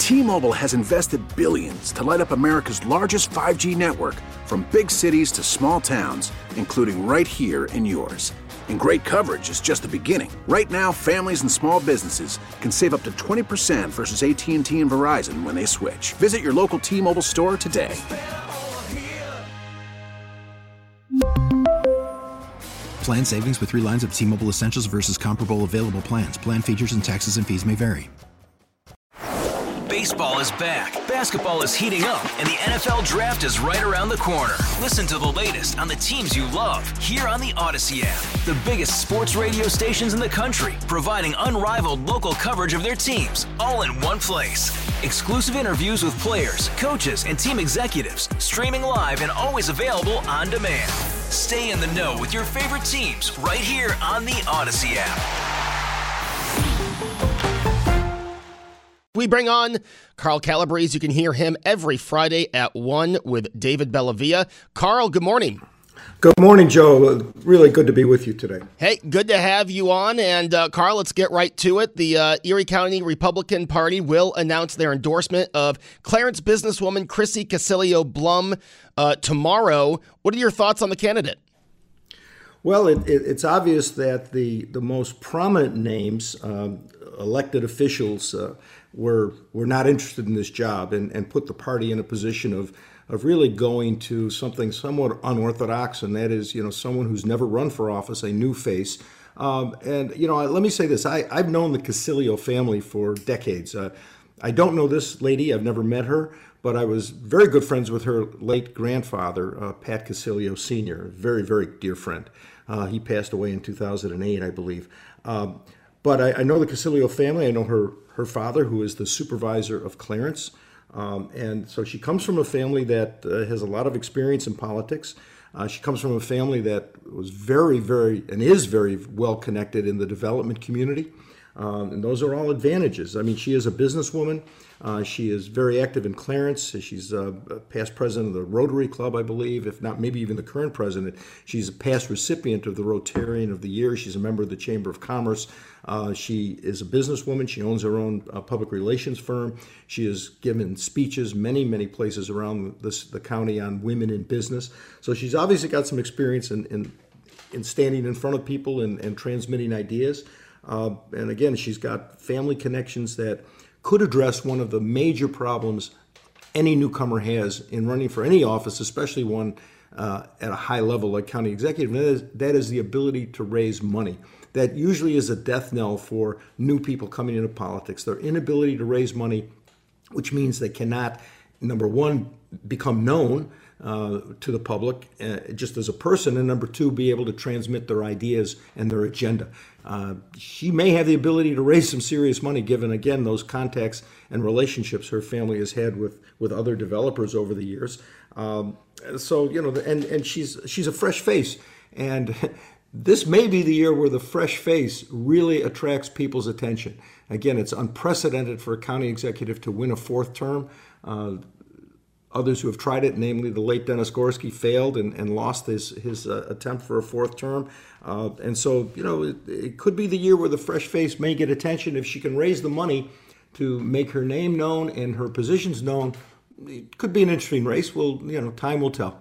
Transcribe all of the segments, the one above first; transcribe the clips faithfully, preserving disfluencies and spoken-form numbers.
T-Mobile has invested billions to light up America's largest five G network, from big cities to small towns, including right here in yours. And great coverage is just the beginning. Right now, families and small businesses can save up to twenty percent versus A T and T and Verizon when they switch. Visit your local T-Mobile store today. Plan savings with three lines of T-Mobile Essentials versus comparable available plans. Plan features and taxes and fees may vary. Baseball is back, basketball is heating up, and the N F L Draft is right around the corner. Listen to the latest on the teams you love here on the Odyssey app. The biggest sports radio stations in the country, providing unrivaled local coverage of their teams, all in one place. Exclusive interviews with players, coaches, and team executives, streaming live and always available on demand. Stay in the know with your favorite teams right here on the Odyssey app. We bring on Carl Calabrese. You can hear him every Friday at one with David Bellavia. Carl, good morning. Good morning, Joe. Really good to be with you today. Hey, good to have you on. And uh, Carl, let's get right to it. The uh, Erie County Republican Party will announce their endorsement of Clarence businesswoman Chrissy Casilio Blum uh, tomorrow. What are your thoughts on the candidate? Well, it, it, it's obvious that the, the most prominent names, um, elected officials, uh, were were not interested in this job and, and put the party in a position of of really going to something somewhat unorthodox, and that is, you know, someone who's never run for office, a new face. Um, and, you know, let me say this. I, I've known the Casilio family for decades. Uh, I don't know this lady. I've never met her, but I was very good friends with her late grandfather, uh, Pat Casilio Senior, a very, very dear friend. Uh, he passed away in two thousand eight, I believe. Um, but I, I know the Casilio family. I know her her father, who is the supervisor of Clarence. Um, and so she comes from a family that uh, has a lot of experience in politics. Uh, she comes from a family that was very, very, and is very well connected in the development community. Um, and those are all advantages. I mean, she is a businesswoman. Uh, she is very active in Clarence. She's a past president of the Rotary Club, I believe, if not maybe even the current president. She's a past recipient of the Rotarian of the Year. She's a member of the Chamber of Commerce. Uh, she is a businesswoman. She owns her own uh, public relations firm. She has given speeches many, many places around this, the county on women in business. So she's obviously got some experience in, in, in standing in front of people and, and transmitting ideas. Uh, and again, she's got family connections that could address one of the major problems any newcomer has in running for any office, especially one uh, at a high level like county executive. And that is, that is the ability to raise money. That usually is a death knell for new people coming into politics. Their inability to raise money, which means they cannot, number one, become known uh, to the public uh, just as a person, and number two, be able to transmit their ideas and their agenda. Uh, she may have the ability to raise some serious money, given, again, those contacts and relationships her family has had with, with other developers over the years. Um, so, you know, and, and she's she's a fresh face. And this may be the year where the fresh face really attracts people's attention. Again, it's unprecedented for a county executive to win a fourth term. Uh, Others who have tried it, namely the late Dennis Gorski, failed and, and lost his his uh, attempt for a fourth term. Uh, and so, you know, it, it could be the year where the fresh face may get attention if she can raise the money to make her name known and her positions known. It could be an interesting race. Well, you know, time will tell.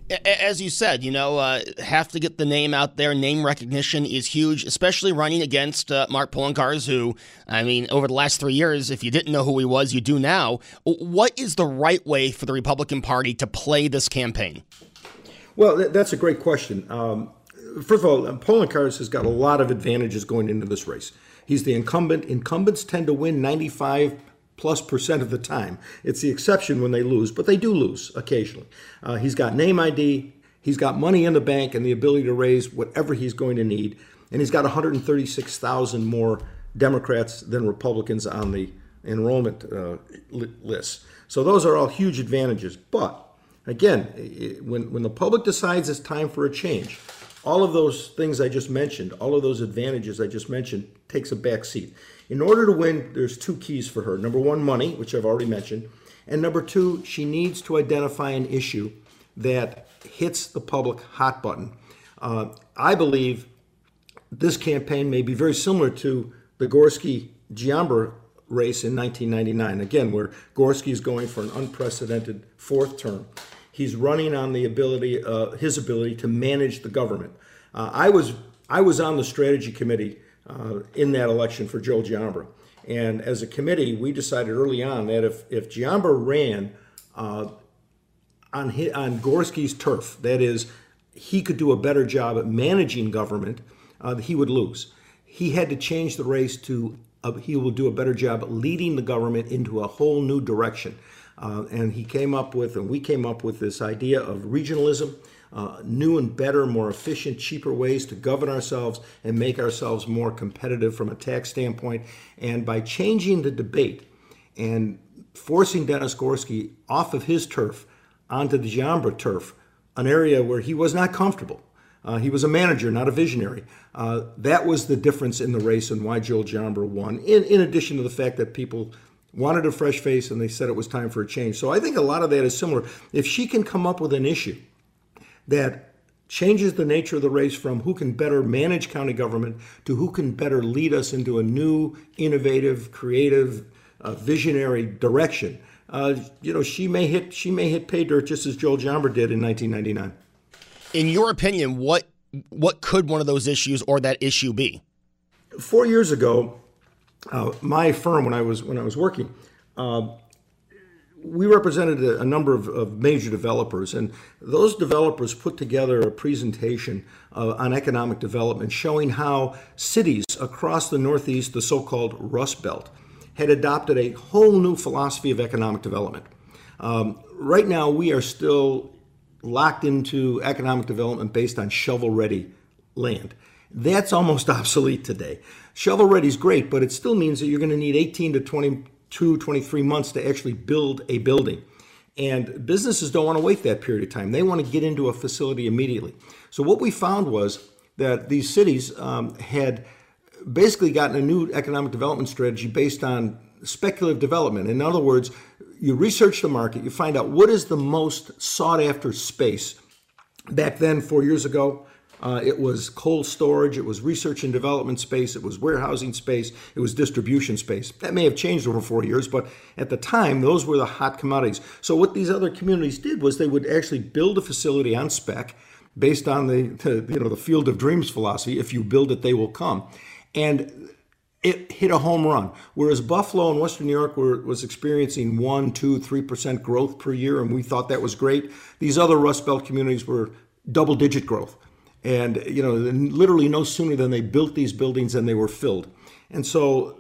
As you said, you know, uh, have to get the name out there. Name recognition is huge, especially running against uh, Mark Poloncarz, who, I mean, over the last three years, if you didn't know who he was, you do now. What is the right way for the Republican Party to play this campaign? Well, that's a great question. Um, first of all, Poloncarz has got a lot of advantages going into this race. He's the incumbent. Incumbents tend to win ninety-five plus percent of the time. It's the exception when they lose, but they do lose occasionally. Uh, he's got name I D, he's got money in the bank and the ability to raise whatever he's going to need, and he's got one hundred thirty-six thousand more Democrats than Republicans on the enrollment uh, list. So those are all huge advantages. But again, it, when, when the public decides it's time for a change, all of those things I just mentioned, all of those advantages I just mentioned, takes a back seat. In order to win, there's two keys for her. Number one, money, which I've already mentioned. And number two, she needs to identify an issue that hits the public hot button. Uh, I believe this campaign may be very similar to the Gorski-Giambra race in nineteen ninety-nine, again, where Gorski is going for an unprecedented fourth term. He's running on the ability, uh, his ability to manage the government. Uh, I was I was on the strategy committee uh, in that election for Joe Giambra, and as a committee, we decided early on that if if Giambra ran uh, on his, on Gorski's turf, that is, he could do a better job at managing government, uh, he would lose. He had to change the race to uh, he will do a better job at leading the government into a whole new direction. Uh, and he came up with, and we came up with this idea of regionalism, uh, new and better, more efficient, cheaper ways to govern ourselves and make ourselves more competitive from a tax standpoint. And by changing the debate and forcing Dennis Gorski off of his turf onto the Giambra turf, an area where he was not comfortable. Uh, he was a manager, not a visionary. Uh, that was the difference in the race and why Joe Giambra won, in, in addition to the fact that people wanted a fresh face and they said it was time for a change. So I think a lot of that is similar. If she can come up with an issue that changes the nature of the race from who can better manage county government to who can better lead us into a new, innovative, creative, uh, visionary direction, uh, you know, she may hit she may hit pay dirt just as Joe Giambra did in nineteen ninety-nine. In your opinion, what what could one of those issues or that issue be? Four years ago, uh, my firm, when I was when I was working, uh, we represented a, a number of, of major developers, and those developers put together a presentation uh, on economic development showing how cities across the Northeast, the so-called Rust Belt, had adopted a whole new philosophy of economic development. Um, right now, we are still locked into economic development based on shovel-ready land. That's almost obsolete today. Shovel-ready is great, but it still means that you're going to need eighteen to twenty-two, twenty-three months to actually build a building. And businesses don't want to wait that period of time. They want to get into a facility immediately. So what we found was that these cities um, had basically gotten a new economic development strategy based on speculative development. In other words, you research the market, you find out what is the most sought after space. Back then, four years ago, uh, it was cold storage, it was research and development space, it was warehousing space, it was distribution space. That may have changed over four years, but at the time, those were the hot commodities. So what these other communities did was they would actually build a facility on spec based on the, the you know the field of dreams philosophy. If you build it, they will come. And it hit a home run. Whereas Buffalo and Western New York were, was experiencing one, two, three percent growth per year, and we thought that was great. These other Rust Belt communities were double-digit growth. And, you know, literally no sooner than they built these buildings and they were filled. And so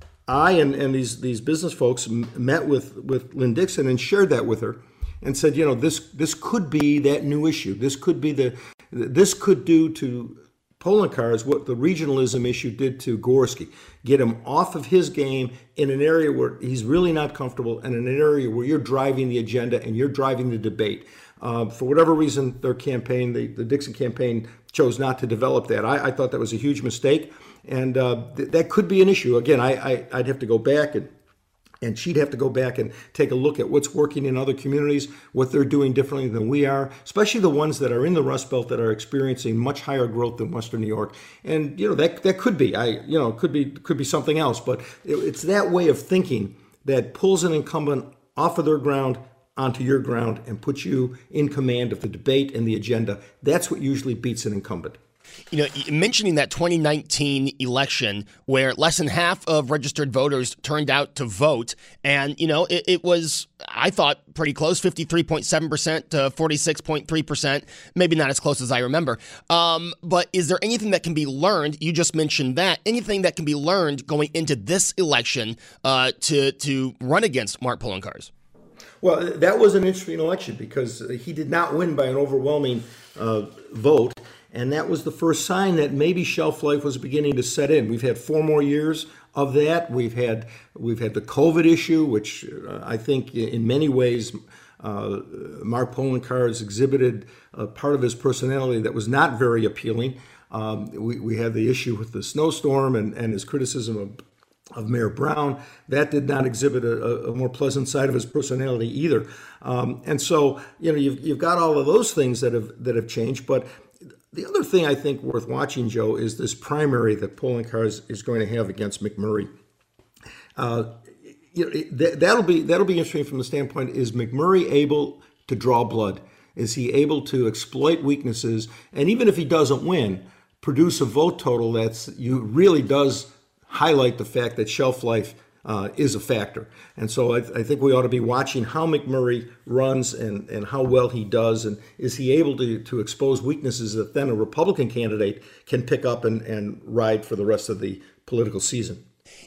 I and, and these these business folks met with, with Lynn Dixon and shared that with her and said, you know, this this could be that new issue. This could be the, this could do to Poloncarz what the regionalism issue did to Gorski. Get him off of his game in an area where he's really not comfortable and in an area where you're driving the agenda and you're driving the debate. Uh, for whatever reason, their campaign, the, the Dixon campaign, chose not to develop that. I, I thought that was a huge mistake, and uh, th- that could be an issue. Again, I, I, I'd have to go back and And she'd have to go back and take a look at what's working in other communities, what they're doing differently than we are, especially the ones that are in the Rust Belt that are experiencing much higher growth than Western New York. And, you know, that that could be, I, you know, could be could be something else. But it, it's that way of thinking that pulls an incumbent off of their ground onto your ground and puts you in command of the debate and the agenda. That's what usually beats an incumbent. You know, mentioning that twenty nineteen election where less than half of registered voters turned out to vote, and, you know, it, it was, I thought, pretty close, fifty-three point seven percent to forty-six point three percent, maybe not as close as I remember. Um, but is there anything that can be learned? You just mentioned that. Anything that can be learned going into this election uh, to, to run against Mark Poloncarz? Well, that was an interesting election because he did not win by an overwhelming uh, vote. And that was the first sign that maybe shelf life was beginning to set in. We've had four more years of that. We've had we've had the COVID issue, which uh, I think in many ways uh, Mark Poloncarz exhibited a part of his personality that was not very appealing. Um, we, we had the issue with the snowstorm and, and his criticism of of Mayor Brown. That did not exhibit a, a more pleasant side of his personality either. Um, and so, you know, you've, you've got all of those things that have that have changed. But the other thing I think worth watching, Joe, is this primary that Poloncarz is going to have against McMurray. Uh, you know, that, that'll be that'll be interesting from the standpoint: is McMurray able to draw blood? Is he able to exploit weaknesses? And even if he doesn't win, produce a vote total that's you really does highlight the fact that shelf life uh, is a factor. And so I, I think we ought to be watching how McMurray runs and, and how well he does. And is he able to, to expose weaknesses that then a Republican candidate can pick up and, and ride for the rest of the political season?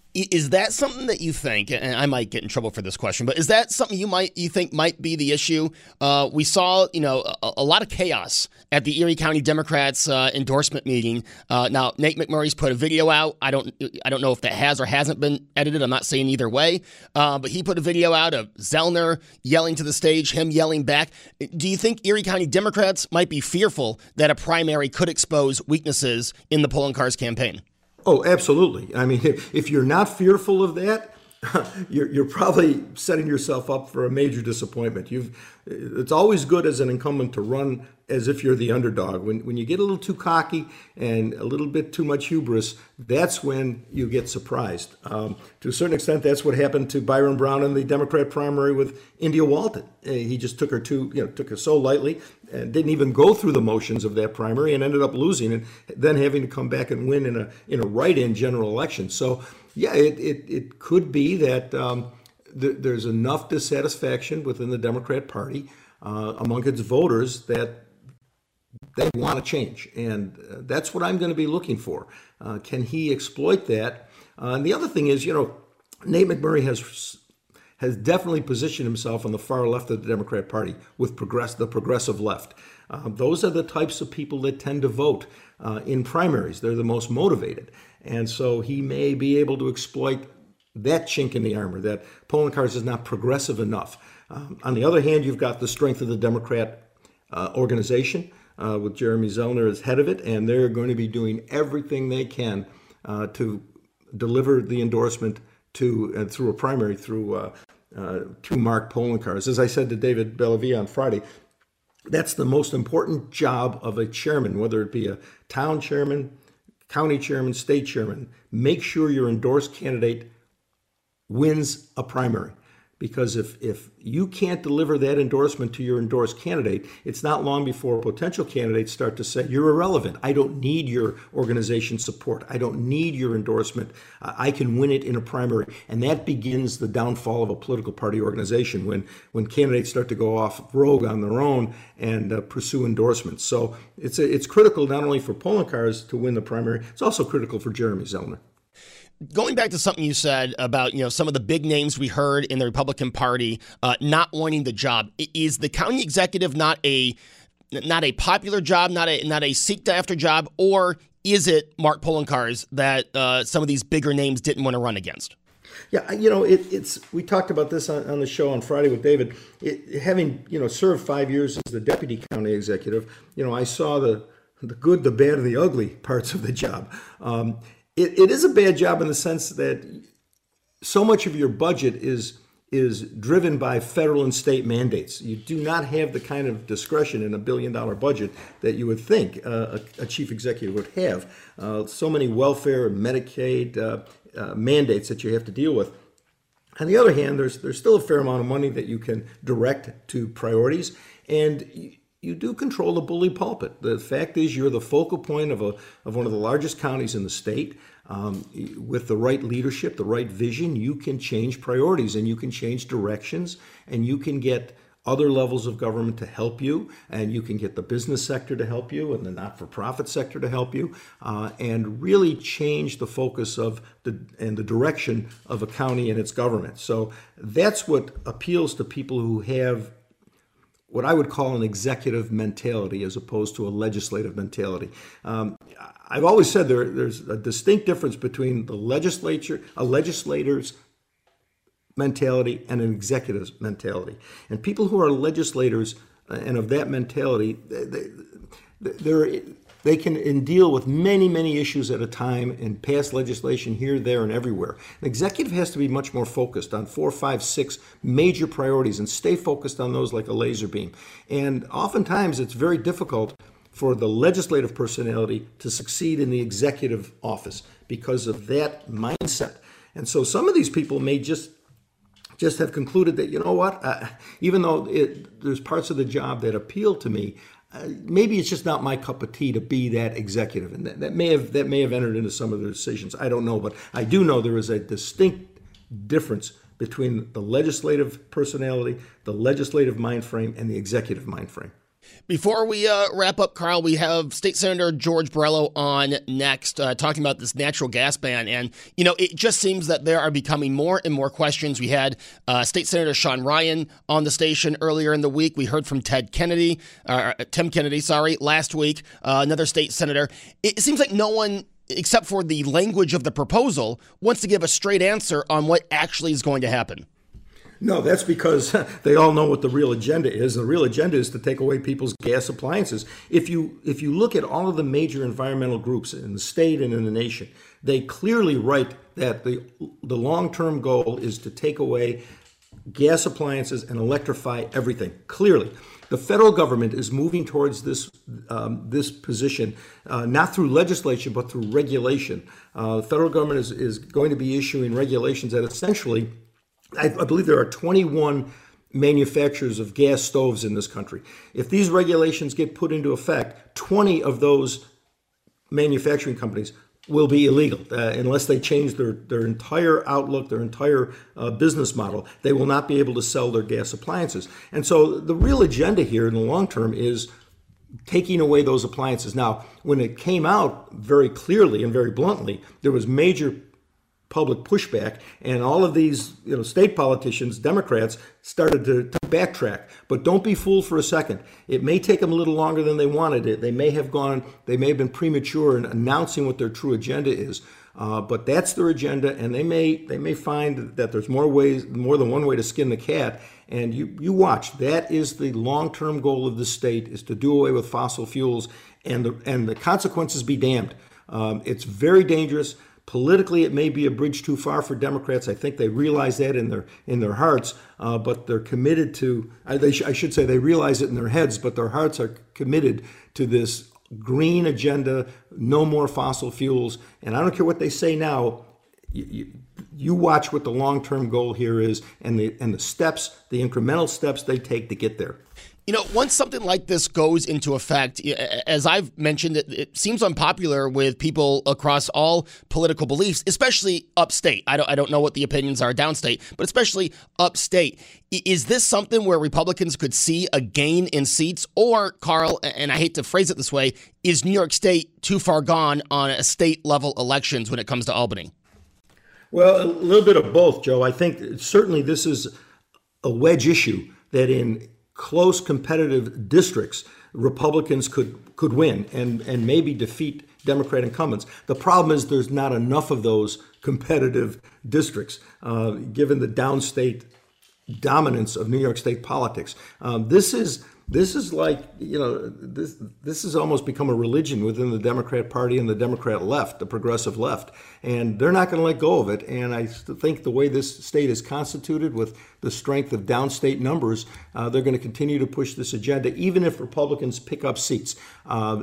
Is that something that you think, and I might get in trouble for this question, but is that something you might you think might be the issue? Uh, we saw, you know, a, a lot of chaos at the Erie County Democrats uh, endorsement meeting. Uh, now, Nate McMurray's put a video out. I don't, I don't know if that has or hasn't been edited. I'm not saying either way, uh, but he put a video out of Zellner yelling to the stage, him yelling back. Do you think Erie County Democrats might be fearful that a primary could expose weaknesses in the Polling Cars campaign? Oh, absolutely. I mean, if, if you're not fearful of that, you're, you're probably setting yourself up for a major disappointment. You've, it's always good as an incumbent to run as if you're the underdog. When when you get a little too cocky and a little bit too much hubris, that's when you get surprised. Um, to a certain extent, that's what happened to Byron Brown in the Democrat primary with India Walton. Uh, he just took her too, you know, took her so lightly and didn't even go through the motions of that primary and ended up losing and then having to come back and win in a in a write-in general election. So yeah, it it, it could be that um, th- there's enough dissatisfaction within the Democrat Party uh, among its voters that they want to change, and uh, that's what I'm going to be looking for. Uh, can he exploit that? Uh, and the other thing is, you know, Nate McMurray has has definitely positioned himself on the far left of the Democrat Party with progress, the progressive left. Uh, those are the types of people that tend to vote uh, in primaries. They're the most motivated, and so he may be able to exploit that chink in the armor, that Polling Cars is not progressive enough. Um, on the other hand, you've got the strength of the Democrat uh, organization. Uh, with Jeremy Zellner as head of it, and they're going to be doing everything they can uh, to deliver the endorsement to uh, through a primary through uh, uh, to Mark Polling Cars. As I said to David Bellavia on Friday, that's the most important job of a chairman, whether it be a town chairman, county chairman, state chairman. Make sure your endorsed candidate wins a primary. Because if, if you can't deliver that endorsement to your endorsed candidate, it's not long before potential candidates start to say, you're irrelevant. I don't need your organization's support. I don't need your endorsement. Uh, I can win it in a primary. And that begins the downfall of a political party organization when, when candidates start to go off rogue on their own and uh, pursue endorsements. So it's, a, it's critical not only for Polling Cars to win the primary, it's also critical for Jeremy Zellner. Going back to something you said about, you know, some of the big names we heard in the Republican Party uh, not wanting the job, is the county executive not a not a popular job, not a not a seeked after job, or is it Mark Polling Cars that uh, some of these bigger names didn't want to run against? Yeah, you know, it, it's we talked about this on, on the show on Friday with David. It, having you know served five years as the deputy county executive, you know, I saw the the good, the bad, and the ugly parts of the job. Um, It, it is a bad job in the sense that so much of your budget is is driven by federal and state mandates. You do not have the kind of discretion in a billion dollar budget that you would think uh, a, a chief executive would have. Uh, so many welfare and Medicaid uh, uh, mandates that you have to deal with. On the other hand, there's there's still a fair amount of money that you can direct to priorities, and you, you do control the bully pulpit. The fact is, you're the focal point of a of one of the largest counties in the state. Um, with the right leadership, the right vision, you can change priorities and you can change directions, and you can get other levels of government to help you, and you can get the business sector to help you and the not-for-profit sector to help you, uh, and really change the focus of the and the direction of a county and its government. So that's what appeals to people who have what I would call an executive mentality as opposed to a legislative mentality. Um, I've always said there, there's a distinct difference between the legislature, a legislator's mentality and an executive's mentality. And people who are legislators and of that mentality, they, they're, they can deal with many, many issues at a time and pass legislation here, there, and everywhere. An executive has to be much more focused on four, five, six major priorities and stay focused on those like a laser beam. And oftentimes it's very difficult for the legislative personality to succeed in the executive office because of that mindset. And so some of these people may just just have concluded that, you know what, uh, even though it, there's parts of the job that appeal to me, uh, maybe it's just not my cup of tea to be that executive. And that, that may have that may have entered into some of the decisions. I don't know, but I do know there is a distinct difference between the legislative personality, the legislative mind frame, and the executive mind frame. Before we uh, wrap up, Carl, we have State Senator George Borrello on next, uh, talking about this natural gas ban. And, you know, it just seems that there are becoming more and more questions. We had uh, State Senator Sean Ryan on the station earlier in the week. We heard from Ted Kennedy, uh, Tim Kennedy, sorry, last week, uh, another state senator. It seems like no one, except for the language of the proposal, wants to give a straight answer on what actually is going to happen. No, that's because they all know what the real agenda is. The real agenda is to take away people's gas appliances. If you if you look at all of the major environmental groups in the state and in the nation, they clearly write that the the long-term goal is to take away gas appliances and electrify everything. Clearly, the federal government is moving towards this um, this position, uh, not through legislation, but through regulation. Uh, the federal government is, is going to be issuing regulations that essentially, I, I believe there are twenty-one manufacturers of gas stoves in this country. If these regulations get put into effect, twenty of those manufacturing companies will be illegal uh, unless they change their, their entire outlook, their entire uh, business model. They will not be able to sell their gas appliances. And so the real agenda here in the long term is taking away those appliances. Now, when it came out very clearly and very bluntly, there was major public pushback, and all of these, you know, state politicians, Democrats, started to, to backtrack. But don't be fooled for a second. It may take them a little longer than they wanted it. They may have gone, they may have been premature in announcing what their true agenda is. Uh, but that's their agenda, and they may they may find that there's more ways, more than one way to skin the cat. And you you watch. That is the long-term goal of the state, is to do away with fossil fuels, and the and the consequences be damned. Um, it's very dangerous. Politically, it may be a bridge too far for Democrats. I think they realize that in their in their hearts, uh, but they're committed to. I, they sh- I should say they realize it in their heads, but their hearts are committed to this green agenda. No more fossil fuels, and I don't care what they say now. You, you, you watch what the long-term goal here is, and the and the steps, the incremental steps they take to get there. You know, once something like this goes into effect, as I've mentioned, it, it seems unpopular with people across all political beliefs, especially upstate. I don't, I don't know what the opinions are downstate, but especially upstate. Is this something where Republicans could see a gain in seats? Or, Carl, and I hate to phrase it this way, is New York State too far gone on a state-level elections when it comes to Albany? Well, a little bit of both, Joe. I think certainly this is a wedge issue that in close competitive districts, Republicans could could win and, and maybe defeat Democrat incumbents. The problem is there's not enough of those competitive districts, uh, given the downstate dominance of New York State politics. Um, this is this is like, you know, this this has almost become a religion within the Democrat Party and the Democrat left, the progressive left, and they're not going to let go of it. And I think the way this state is constituted, with the strength of downstate numbers, uh, they're going to continue to push this agenda, even if Republicans pick up seats. Uh,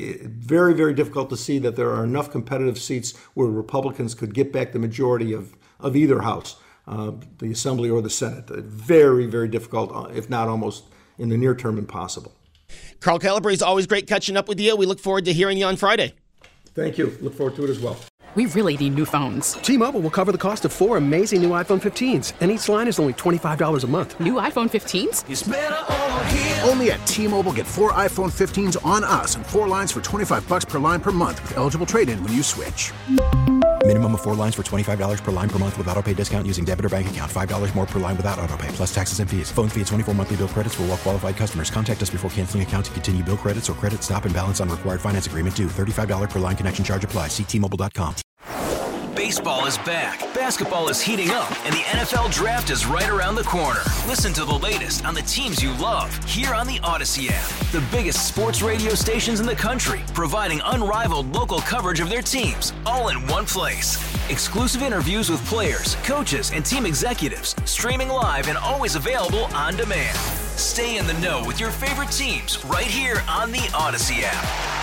very, very difficult to see that there are enough competitive seats where Republicans could get back the majority of, of either house, uh, the Assembly or the Senate. Very, very difficult, if not almost in the near term impossible. Carl Calabrese, always great catching up with you. We look forward to hearing you on Friday. Thank you. Look forward to it as well. We really need new phones. T-Mobile will cover the cost of four amazing new iPhone fifteens, and each line is only twenty-five dollars a month. New iPhone fifteens? It's better over here. Only at T-Mobile, get four iPhone fifteens on us and four lines for twenty-five dollars per line per month with eligible trade-in when you switch. Minimum of four lines for twenty-five dollars per line per month with autopay discount using debit or bank account. five dollars more per line without autopay, plus taxes and fees. Phone fee at twenty-four monthly bill credits for well-qualified customers. Contact us before canceling account to continue bill credits or credit stop and balance on required finance agreement due. thirty-five dollars per line connection charge applies. See T Mobile dot com. Baseball is back, basketball is heating up, and the N F L Draft is right around the corner. Listen to the latest on the teams you love here on the Odyssey app. The biggest sports radio stations in the country, providing unrivaled local coverage of their teams, all in one place. Exclusive interviews with players, coaches, and team executives, streaming live and always available on demand. Stay in the know with your favorite teams right here on the Odyssey app.